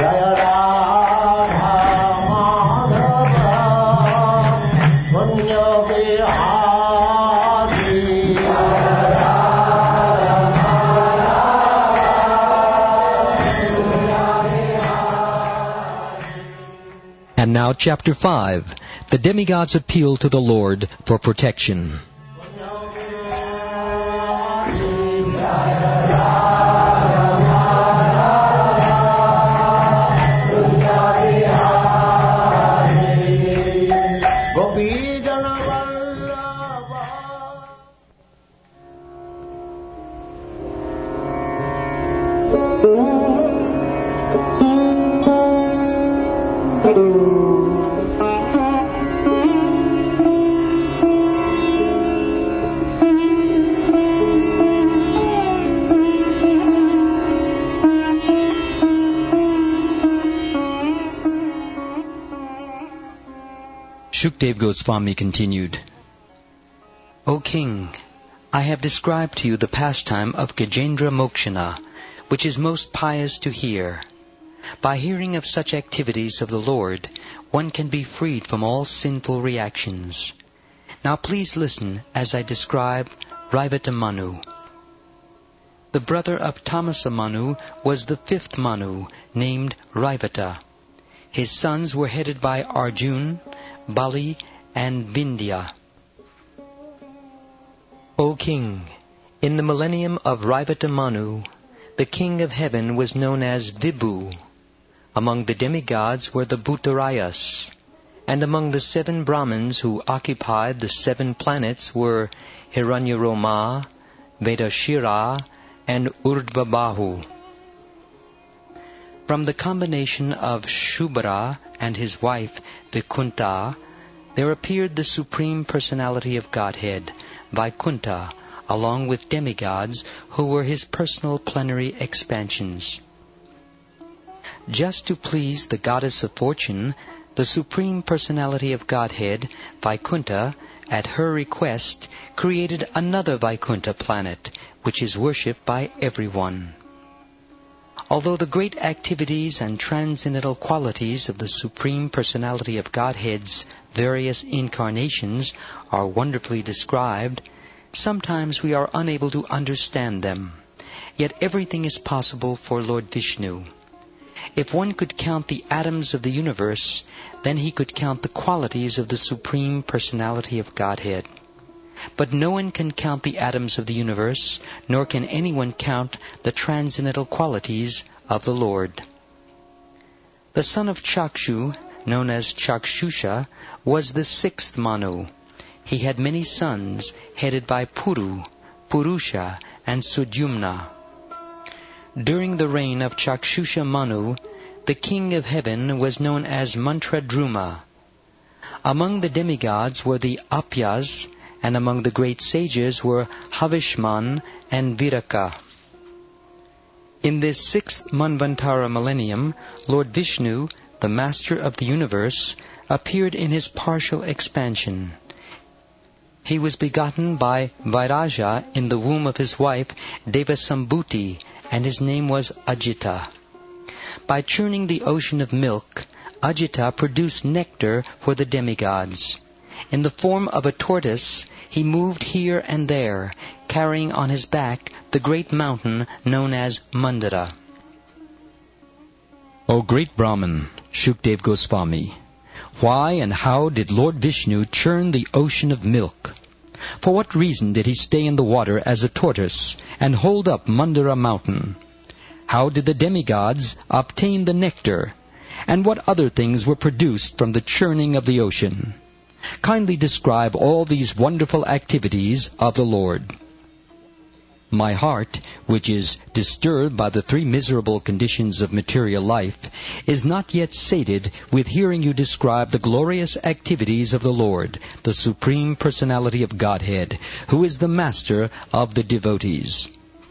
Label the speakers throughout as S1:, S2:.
S1: And now chapter 5, the demigods appeal to the Lord for protection. Shukdev Goswami continued, O King, I have described to you the pastime of Gajendra Mokshana, which is most pious to hear. By hearing of such activities of the Lord, one can be freed from all sinful reactions. Now please listen as I describe Raivata Manu. The brother of Tamasa Manu was the fifth Manu, named Raivata. His sons were headed by Arjun, Bali, and Vindhya. O King, in the millennium of Raivata Manu, the king of heaven was known as Vibhu. Among the demigods were the Bhuttarayas, and among the 7 Brahmins who occupied the 7 planets were Hiranyaroma, Vedashira, and Urdhvabahu. From the combination of Shubhara and his wife Vaikunta, there appeared the Supreme Personality of Godhead, Vaikunta, along with demigods who were his personal plenary expansions. Just to please the goddess of fortune, the Supreme Personality of Godhead, Vaikunta, at her request, created another Vaikunta planet, which is worshipped by everyone. Although the great activities and transcendental qualities of the Supreme Personality of Godhead's various incarnations are wonderfully described, sometimes we are unable to understand them. Yet everything is possible for Lord Vishnu. If one could count the atoms of the universe, then he could count the qualities of the Supreme Personality of Godhead. But no one can count the atoms of the universe, nor can anyone count the transcendental qualities of the Lord. The son of Chakshu, known as Chakshusha, was the 6th Manu. He had many sons, headed by Puru, Purusha, and Sudyumna. During the reign of Chakshusha Manu, the king of heaven was known as Mantradruma. Among the demigods were the Apyas, and among the great sages were Havishman and Viraka. In this 6th Manvantara millennium, Lord Vishnu, the master of the universe, appeared in his partial expansion. He was begotten by Vairaja in the womb of his wife Devasambhuti, and his name was Ajita. By churning the ocean of milk, Ajita produced nectar for the demigods. In the form of a tortoise, he moved here and there, carrying on his back the great mountain known as Mandara. O great Brahman, Shukdev Goswami, why and how did Lord Vishnu churn the ocean of milk? For what reason did he stay in the water as a tortoise and hold up Mandara mountain? How did the demigods obtain the nectar? And what other things were produced from the churning of the ocean? Kindly describe all these wonderful activities of the Lord. My heart, which is disturbed by the 3 miserable conditions of material life, is not yet sated with hearing you describe the glorious activities of the Lord, the Supreme Personality of Godhead, who is the master of the devotees.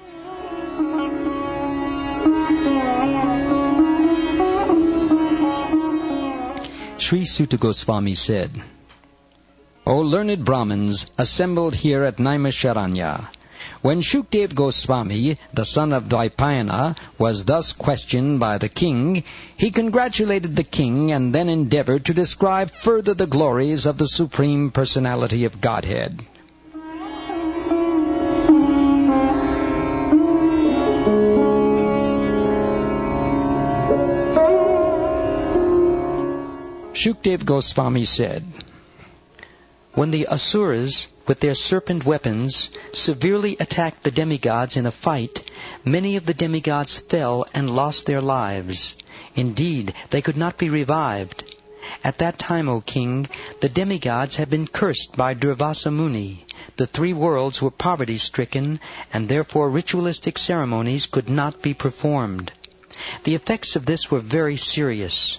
S1: Sri Suta Goswami said, O learned Brahmins assembled here at Naimisharanya,
S2: When Shukdev Goswami, the son of Dvaipayana, was thus questioned by the king, he congratulated the king and then endeavored to describe further the glories of the Supreme Personality of Godhead. Shukdev Goswami said,
S1: When the Asuras, with their serpent weapons, severely attacked the demigods in a fight, many of the demigods fell and lost their lives. Indeed, they could not be revived. At that time, O king, the demigods had been cursed by Durvasa Muni. The three worlds were poverty-stricken, and therefore ritualistic ceremonies could not be performed. The effects of this were very serious.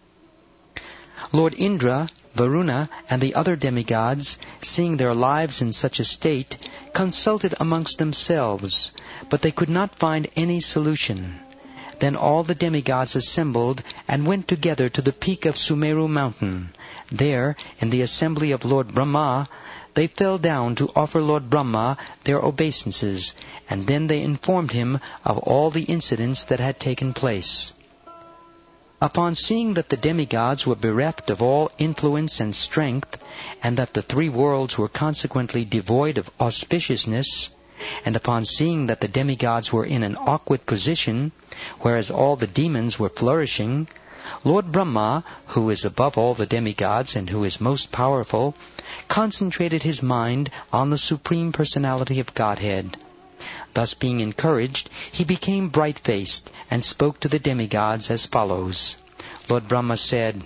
S1: Lord Indra, Varuna, and the other demigods, seeing their lives in such a state, consulted amongst themselves, but they could not find any solution. Then all the demigods assembled and went together to the peak of Sumeru mountain. There, in the assembly of Lord Brahma, they fell down to offer Lord Brahma their obeisances, and then they informed him of all the incidents that had taken place. Upon seeing that the demigods were bereft of all influence and strength, and that the three worlds were consequently devoid of auspiciousness, and upon seeing that the demigods were in an awkward position, whereas all the demons were flourishing, Lord Brahma, who is above all the demigods and who is most powerful, concentrated his mind on the Supreme Personality of Godhead. Thus being encouraged, he became bright-faced and spoke to the demigods as follows. Lord Brahma said,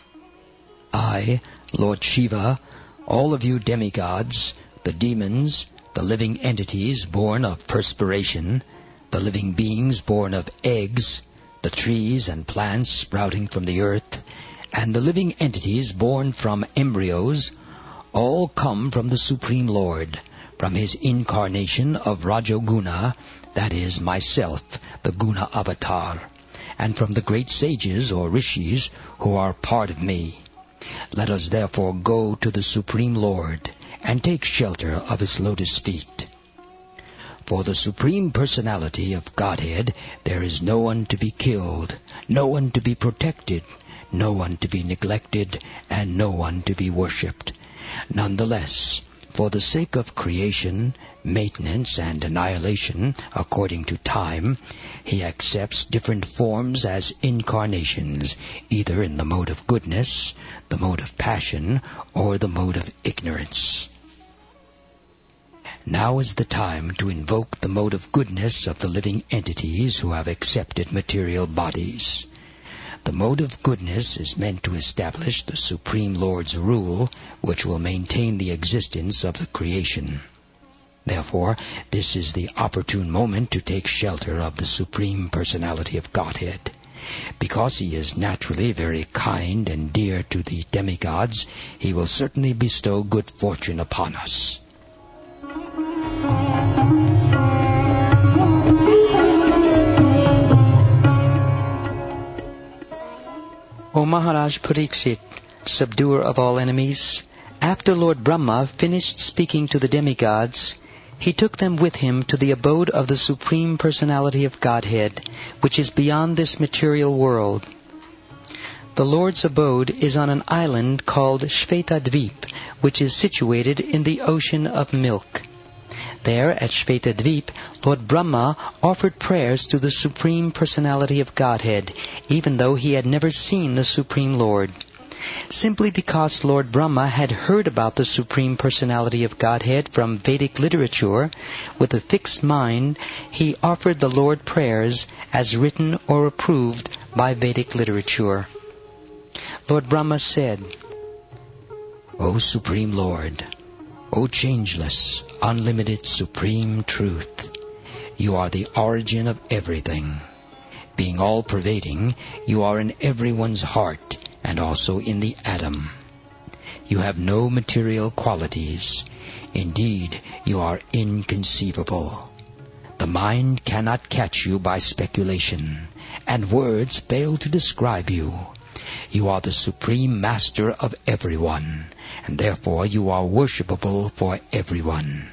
S2: I, Lord Shiva, all of you demigods, the demons, the living entities born of perspiration, the living beings born of eggs, the trees and plants sprouting from the earth, and the living entities born from embryos, all come from the Supreme Lord, from his incarnation of Rajoguna, that is, myself, the Guna Avatar, and from the great sages or rishis who are part of me. Let us therefore go to the Supreme Lord and take shelter of his lotus feet. For the Supreme Personality of Godhead there is no one to be killed, no one to be protected, no one to be neglected, and no one to be worshipped. Nonetheless, for the sake of creation, maintenance, and annihilation, according to time, he accepts different forms as incarnations, either in the mode of goodness, the mode of passion, or the mode of ignorance. Now is the time to invoke the mode of goodness of the living entities who have accepted material bodies. The mode of goodness is meant to establish the Supreme Lord's rule, which will maintain the existence of the creation. Therefore, this is the opportune moment to take shelter of the Supreme Personality of Godhead. Because he is naturally very kind and dear to the demigods, he will certainly bestow good fortune upon us.
S1: O Maharaj Pariksit, subduer of all enemies, after Lord Brahma finished speaking to the demigods, he took them with him to the abode of the Supreme Personality of Godhead, which is beyond this material world. The Lord's abode is on an island called Shvetadvip, which is situated in the ocean of milk. There, at Shvetadvip, Lord Brahma offered prayers to the Supreme Personality of Godhead, even though he had never seen the Supreme Lord. Simply because Lord Brahma had heard about the Supreme Personality of Godhead from Vedic literature, with a fixed mind, he offered the Lord prayers as written or approved by Vedic literature. Lord Brahma said,
S2: O Supreme Lord, O changeless, unlimited Supreme Truth, you are the origin of everything. Being all-pervading, you are in everyone's heart and also in the atom. You have no material qualities. Indeed, you are inconceivable. The mind cannot catch you by speculation, and words fail to describe you. You are the Supreme Master of everyone, and therefore you are worshipable for everyone.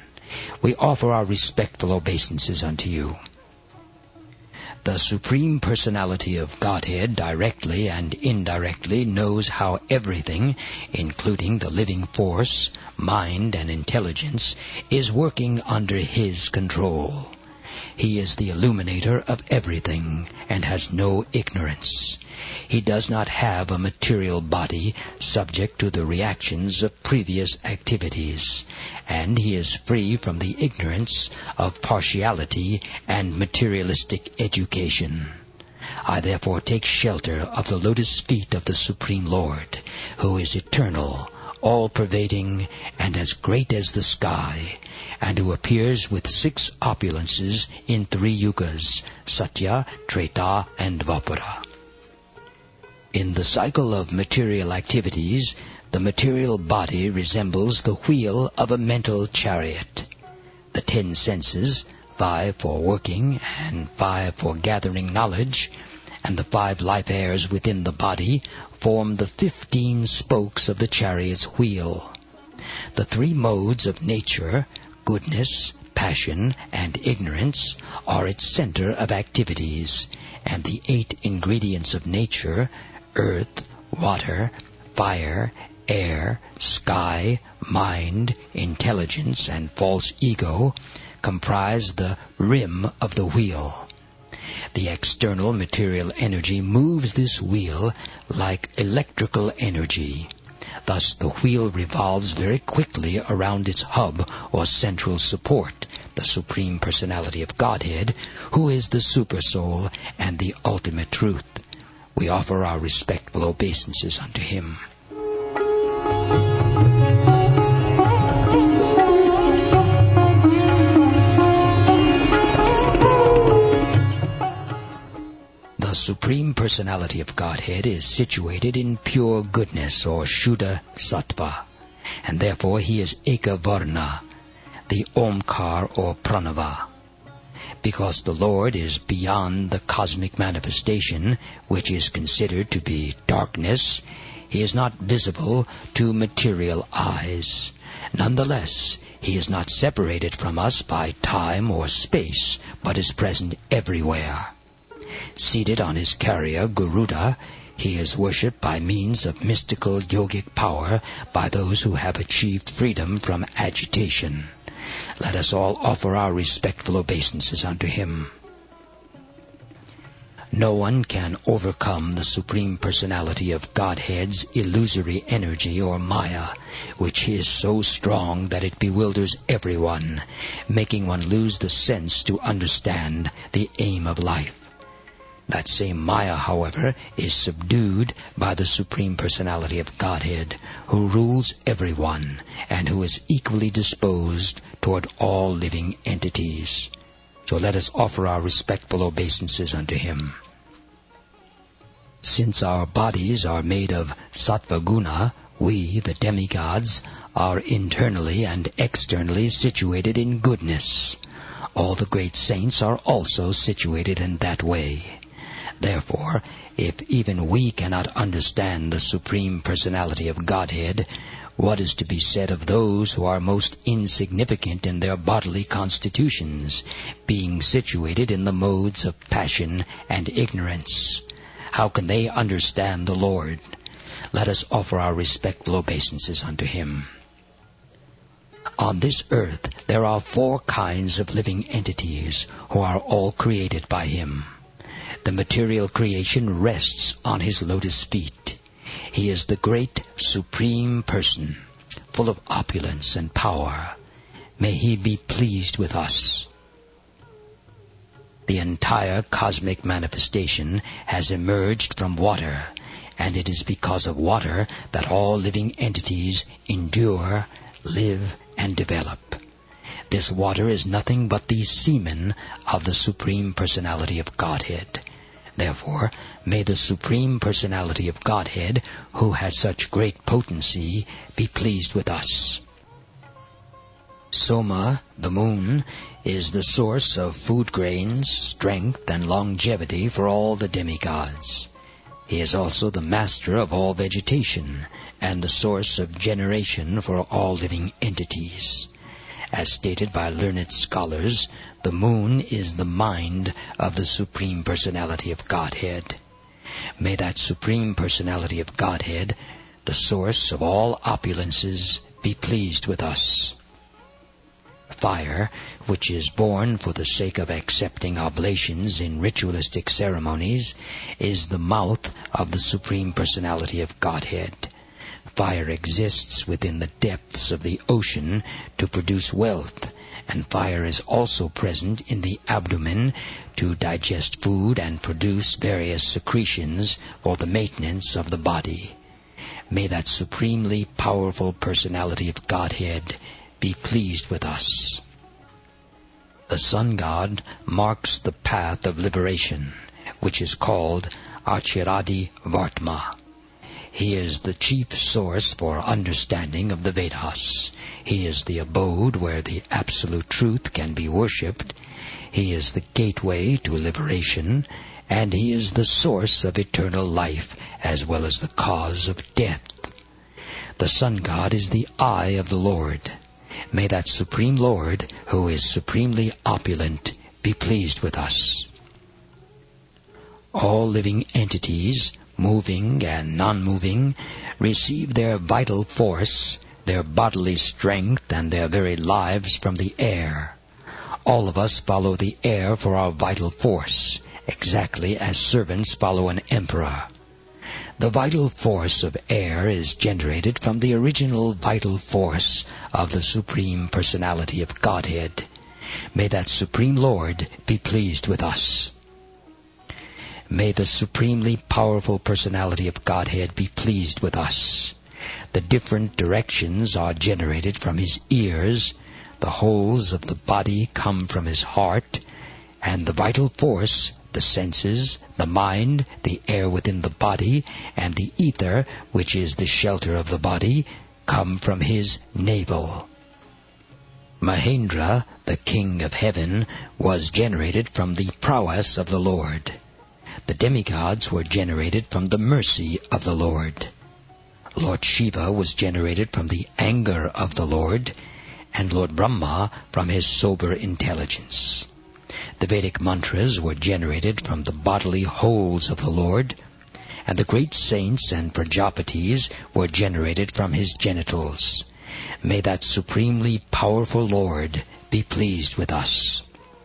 S2: we offer our respectful obeisances unto you. The Supreme Personality of Godhead directly and indirectly knows how everything, including the living force, mind, and intelligence, is working under His control. He is the illuminator of everything and has no ignorance. He does not have a material body subject to the reactions of previous activities, and He is free from the ignorance of partiality and materialistic education. I therefore take shelter of the lotus feet of the Supreme Lord, who is eternal, all-pervading, and as great as the sky, and who appears with 6 opulences in 3 yugas, Satya, Treta, and Dvapara. In the cycle of material activities, the material body resembles the wheel of a mental chariot. The 10 senses, 5 for working and 5 for gathering knowledge, and the 5 life airs within the body form the 15 spokes of the chariot's wheel. The 3 modes of nature, goodness, passion, and ignorance, are its center of activities, and the 8 ingredients of nature, earth, water, fire, air, sky, mind, intelligence, and false ego, comprise the rim of the wheel. The external material energy moves this wheel like electrical energy. Thus the wheel revolves very quickly around its hub or central support, the Supreme Personality of Godhead, who is the Supersoul and the ultimate truth. We offer our respectful obeisances unto Him. The Supreme Personality of Godhead is situated in pure goodness or Shuddha Sattva, and therefore He is Eka Varna, the Omkar or Pranava. Because the Lord is beyond the cosmic manifestation, which is considered to be darkness, He is not visible to material eyes. Nonetheless, He is not separated from us by time or space, but is present everywhere. Seated on His carrier, Garuda, He is worshipped by means of mystical yogic power by those who have achieved freedom from agitation. Let us all offer our respectful obeisances unto Him. No one can overcome the Supreme Personality of Godhead's illusory energy or Maya, which is so strong that it bewilders everyone, making one lose the sense to understand the aim of life. That same Maya, however, is subdued by the Supreme Personality of Godhead, who rules everyone and who is equally disposed toward all living entities. So let us offer our respectful obeisances unto Him. Since our bodies are made of sattva guna, we, the demigods, are internally and externally situated in goodness. All the great saints are also situated in that way. Therefore, if even we cannot understand the Supreme Personality of Godhead, what is to be said of those who are most insignificant in their bodily constitutions, being situated in the modes of passion and ignorance? How can they understand the Lord? Let us offer our respectful obeisances unto Him. On this earth there are 4 kinds of living entities who are all created by Him. The material creation rests on His lotus feet. He is the great Supreme Person, full of opulence and power. May He be pleased with us. The entire cosmic manifestation has emerged from water, and it is because of water that all living entities endure, live, and develop. This water is nothing but the semen of the Supreme Personality of Godhead. Therefore, may the Supreme Personality of Godhead, who has such great potency, be pleased with us. Soma, the moon, is the source of food grains, strength, and longevity for all the demigods. He is also the master of all vegetation, and the source of generation for all living entities. As stated by learned scholars, the moon is the mind of the Supreme Personality of Godhead. May that Supreme Personality of Godhead, the source of all opulences, be pleased with us. Fire, which is born for the sake of accepting oblations in ritualistic ceremonies, is the mouth of the Supreme Personality of Godhead. Fire exists within the depths of the ocean to produce wealth, and fire is also present in the abdomen to digest food and produce various secretions for the maintenance of the body. May that supremely powerful Personality of Godhead be pleased with us. The Sun God marks the path of liberation, which is called Achiradi Vartma. He is the chief source for understanding of the Vedas. He is the abode where the absolute truth can be worshipped. He is the gateway to liberation, and he is the source of eternal life as well as the cause of death. The Sun God is the eye of the Lord. May that Supreme Lord, who is supremely opulent, be pleased with us. All living entities, moving and non-moving, receive their vital force, their bodily strength, and their very lives from the air. All of us follow the air for our vital force, exactly as servants follow an emperor. The vital force of air is generated from the original vital force of the Supreme Personality of Godhead. May that Supreme Lord be pleased with us. May the supremely powerful Personality of Godhead be pleased with us. The different directions are generated from his ears, the holes of the body come from his heart, and the vital force, the senses, the mind, the air within the body, and the ether, which is the shelter of the body, come from his navel. Mahendra, the king of heaven, was generated from the prowess of the Lord. The demigods were generated from the mercy of the Lord. Lord Shiva was generated from the anger of the Lord, and Lord Brahma from his sober intelligence. The Vedic mantras were generated from the bodily holes of the Lord, and the great saints and Prajapatis were generated from his genitals. May that supremely powerful Lord be pleased with us.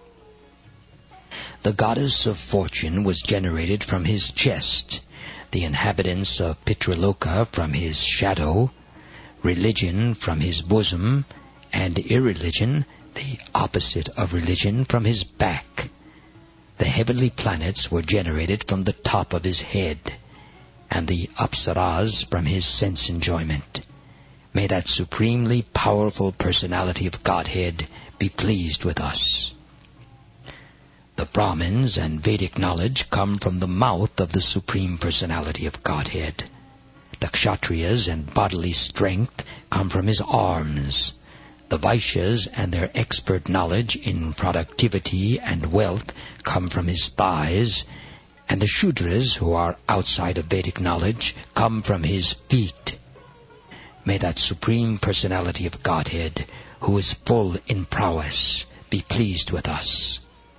S2: The goddess of fortune was generated from his chest, the inhabitants of Pitraloka from his shadow, religion from his bosom, and irreligion, the opposite of religion, from his back. The heavenly planets were generated from the top of his head, and the apsaras from his sense enjoyment. May that supremely powerful Personality of Godhead be pleased with us. The Brahmins and Vedic knowledge come from the mouth of the Supreme Personality of Godhead. The Kshatriyas and bodily strength come from his arms. The Vaishyas and their expert knowledge in productivity and wealth come from his thighs, and the Shudras, who are outside of Vedic knowledge, come from his feet. May that Supreme Personality of Godhead, who is full in prowess, be pleased with us.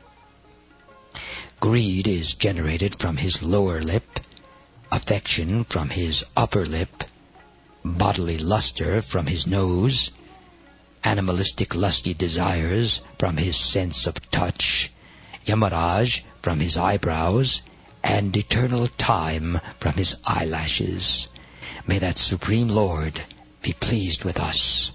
S2: Greed is generated from his lower lip, affection from his upper lip, bodily luster from his nose, animalistic lusty desires from his sense of touch, Yamaraj from his eyebrows, and eternal time from his eyelashes. May that Supreme Lord be pleased with us.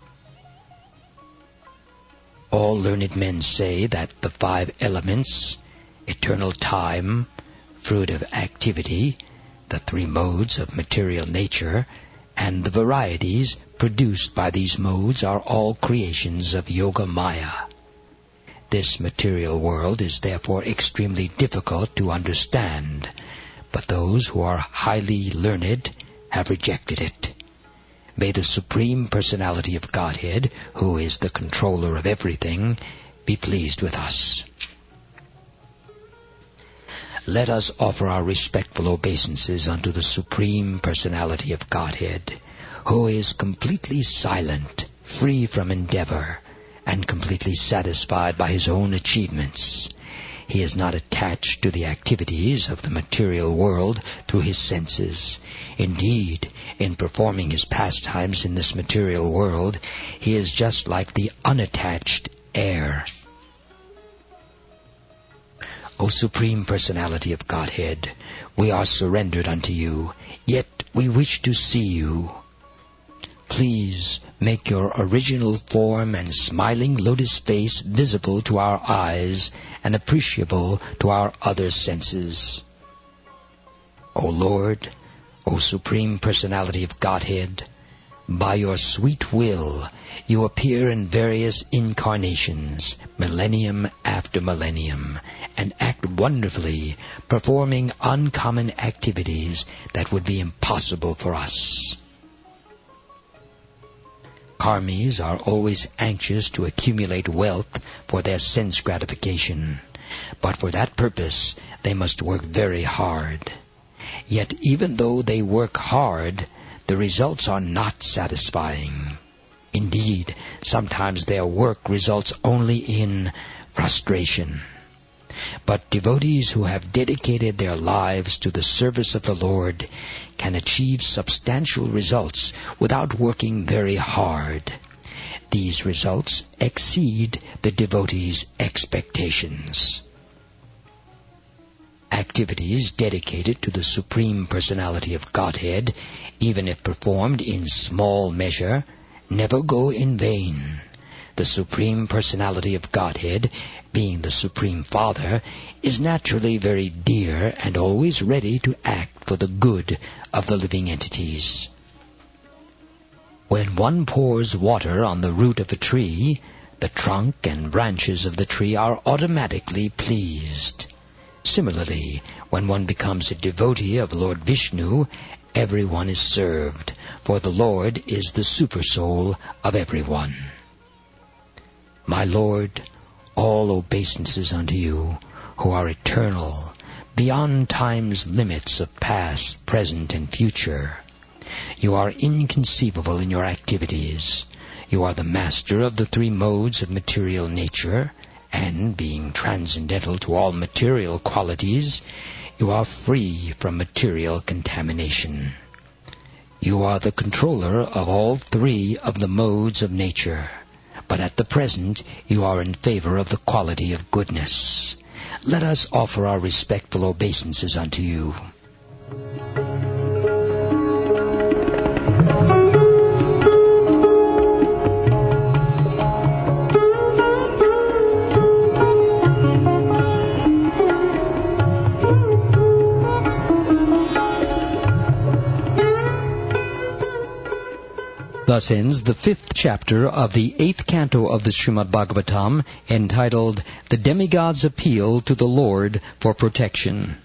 S2: All learned men say that the 5 elements, eternal time, fruit of activity, the 3 modes of material nature, and the varieties produced by these modes are all creations of Yoga Maya. This material world is therefore extremely difficult to understand, but those who are highly learned have rejected it. May the Supreme Personality of Godhead, who is the controller of everything, be pleased with us. Let us offer our respectful obeisances unto the Supreme Personality of Godhead, who is completely silent, free from endeavor, and completely satisfied by his own achievements. He is not attached to the activities of the material world through his senses. Indeed, in performing his pastimes in this material world, he is just like the unattached air. O Supreme Personality of Godhead, we are surrendered unto you, yet we wish to see you. Please make your original form and smiling lotus face visible to our eyes and appreciable to our other senses. O Lord, O Supreme Personality of Godhead, by your sweet will, you appear in various incarnations, millennium after millennium, and act wonderfully, performing uncommon activities that would be impossible for us. Karmis are always anxious to accumulate wealth for their sense gratification, but for that purpose they must work very hard. Yet even though they work hard, the results are not satisfying. Indeed, sometimes their work results only in frustration. But devotees who have dedicated their lives to the service of the Lord can achieve substantial results without working very hard. These results exceed the devotees' expectations. Activities dedicated to the Supreme Personality of Godhead, even if performed in small measure, never go in vain. The Supreme Personality of Godhead, being the Supreme Father, is naturally very dear and always ready to act for the good of the living entities. When one pours water on the root of a tree, the trunk and branches of the tree are automatically pleased. Similarly, when one becomes a devotee of Lord Vishnu, everyone is served, for the Lord is the Supersoul of everyone. My Lord, all obeisances unto you, who are eternal, beyond time's limits of past, present, and future. You are inconceivable in your activities. You are the master of the three modes of material nature, and, being transcendental to all material qualities, you are free from material contamination. You are the controller of all three of the modes of nature, but at the present you are in favor of the quality of goodness. Let us offer our respectful obeisances unto you.
S1: Thus ends the 5th chapter of the 8th canto of the Srimad Bhagavatam, entitled The Demigod's Appeal to the Lord for Protection.